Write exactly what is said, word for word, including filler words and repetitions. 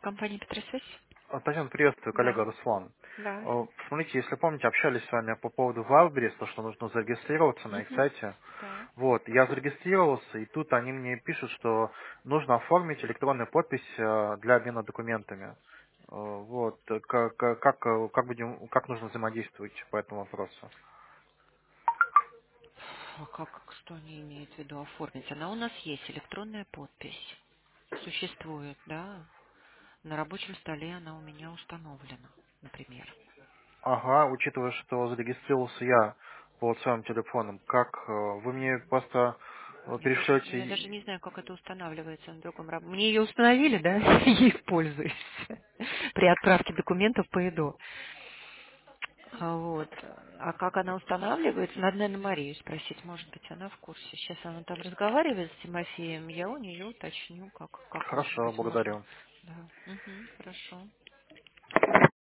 Компания «Петросвязь»? А, Татьяна, приветствую, Да, коллега Руслан. да. Э, Смотрите, если помните, общались с вами по поводу Wildberries, то, что нужно зарегистрироваться на их Угу. сайте. Да. Вот, я зарегистрировался, и тут они мне пишут, что нужно оформить электронную подпись э, для обмена документами. Э, Вот, э, как, как, как, э, как будем, как нужно взаимодействовать по этому вопросу? А как, что они имеют в виду оформить? Она у нас есть, электронная подпись. Существует, да. На рабочем столе она у меня установлена, например. Ага, учитывая, что зарегистрировался я по вот своим телефоном, как э, вы мне просто э, Я даже, я даже перешлете. не знаю, как это устанавливается на другом раб- Мне ее установили, да, я ей пользуюсь при отправке документов по ИДО. А Вот. А как она устанавливается, надо, наверное, Марию спросить, может быть, она в курсе. Сейчас она там разговаривает с Тимофеем, я у нее уточню, как, как может Хорошо, быть можно. благодарю. Да. Мгм, хорошо.